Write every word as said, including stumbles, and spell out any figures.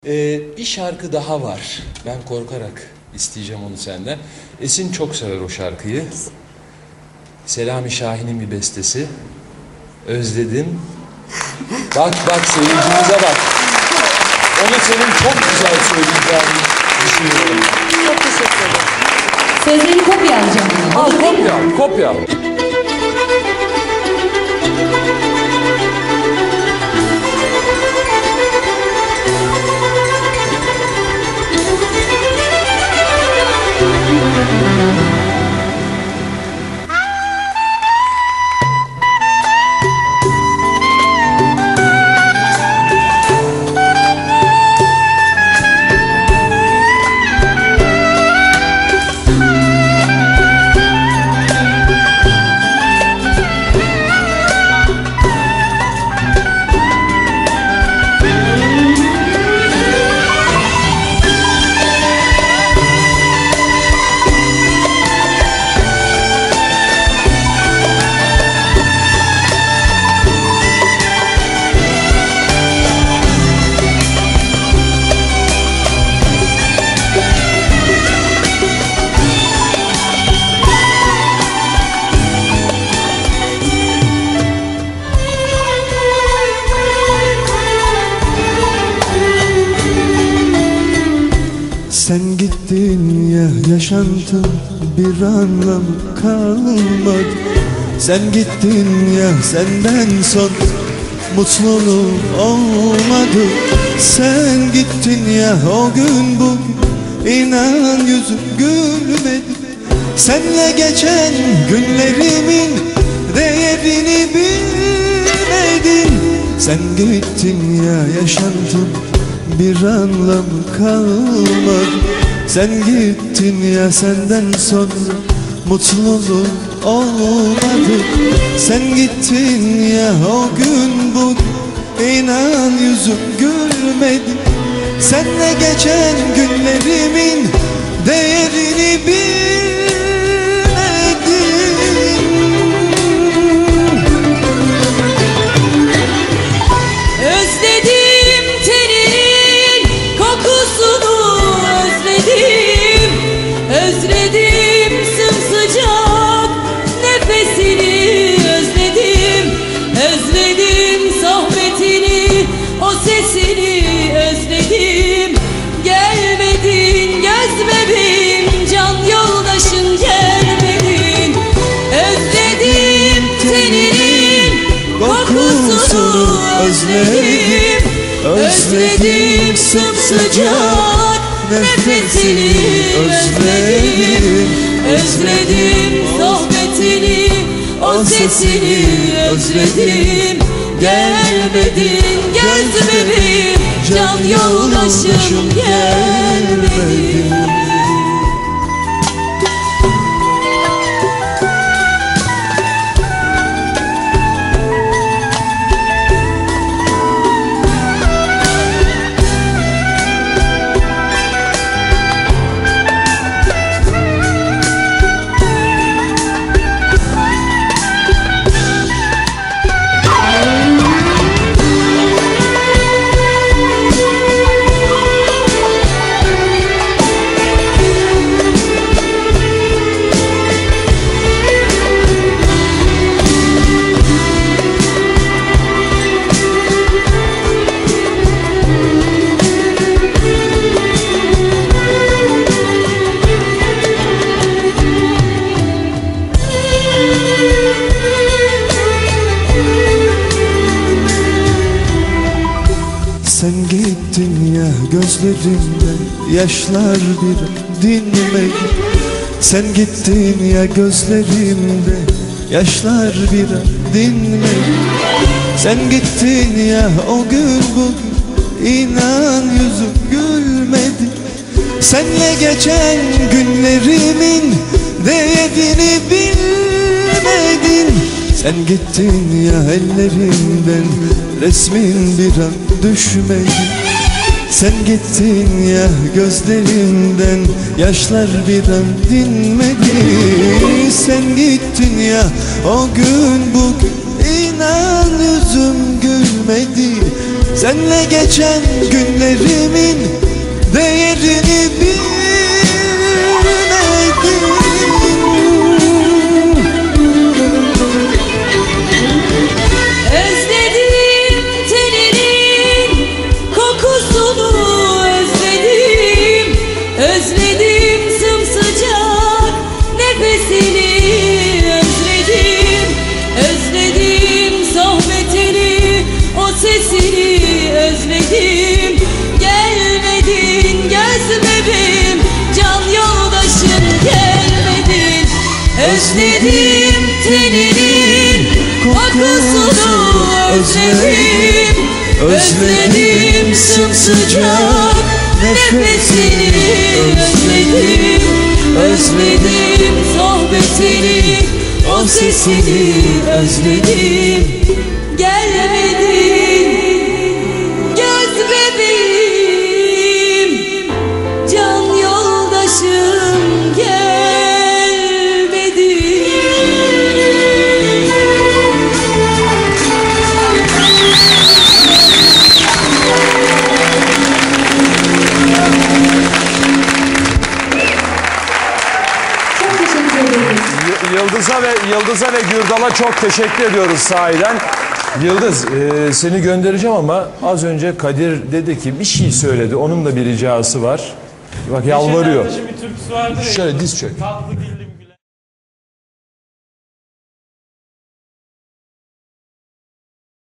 Ee, bir şarkı daha var. Ben korkarak isteyeceğim onu senden. Esin çok sever o şarkıyı. Selami Şahin'in bir bestesi. Özledim. Bak bak seyircimize bak. Onu senin çok güzel söyleyeceğini düşünüyorum. Çok teşekkür ederim. Sözleri kopya alacağım. Al kopya al, kopya al. Sen gittin ya, yaşantın bir anlam kalmadı. Sen gittin ya, senden son mutluluğum olmadı. Sen gittin ya, o gün bugün inan yüzüm gülmedi. Senle geçen günlerimin değerini bilmedin. Sen gittin ya, yaşantın bir anlam kalmadı. Sen gittin ya, senden sonra mutluluğum olmadı. Sen gittin ya, o gün bugün inan yüzüm gülmedi. Seninle geçen günlerimin değerini bilmedin. Özledim tenin kokusunu, özledim. Özledim sımsıcak nefesini, özledim. Özledim sohbetini, o sesini özledim. Gelmedin göz bebeğim, can yoldaşım gelmedin. Özledim teninin kokusunu, özledim. Özledim sımsıcak nefesini, özledim. Özledim sohbetini, o sesini özledim. Gelmedin göz bebeğim, can yoldaşım gelmedin. Sen gittin ya, gözlerimden yaşlar bir dinmedi. Sen gittin ya, gözlerimde yaşlar bir dinmedi. Sen gittin ya, o gün bugün inan yüzüm gülmedi. Senle geçen günlerimin değerini bilmedin. Sen gittin ya, ellerimden resmin bir an düşmedi. Sen gittin ya, gözlerimden yaşlar bir an dinmedi. Sen gittin ya, o gün bugün inan yüzüm gülmedi. Senle geçen günlerimin değerini bilmedim. Özledim teninin kokusunu, özledim, özledim sımsıcak nefesini, özledim, özledim sohbetini, o sesini, özledim. Gelmedin göz bebeğim, can yoldaşım gelmedin. Özledim teninin kokusunu, özledim, özledim sımsıcak nefesini, özledim, özledim sohbetini, o sesini, özledim. Gelmedin göz bebeğim, can yoldaşım gelmedin. Çok teşekkür ederiz. Y- Yıldız'a ve Yıldız'a ve Gürdal'a çok teşekkür ediyoruz sahiden. Yıldız, e, seni göndereceğim ama az önce Kadir dedi ki bir şey söyledi. Onun da bir ricası var. Bak yalvarıyor. Neşet Ertaş'ın bir türküsü vardır ya. Şöyle diz çök. Tatlı dil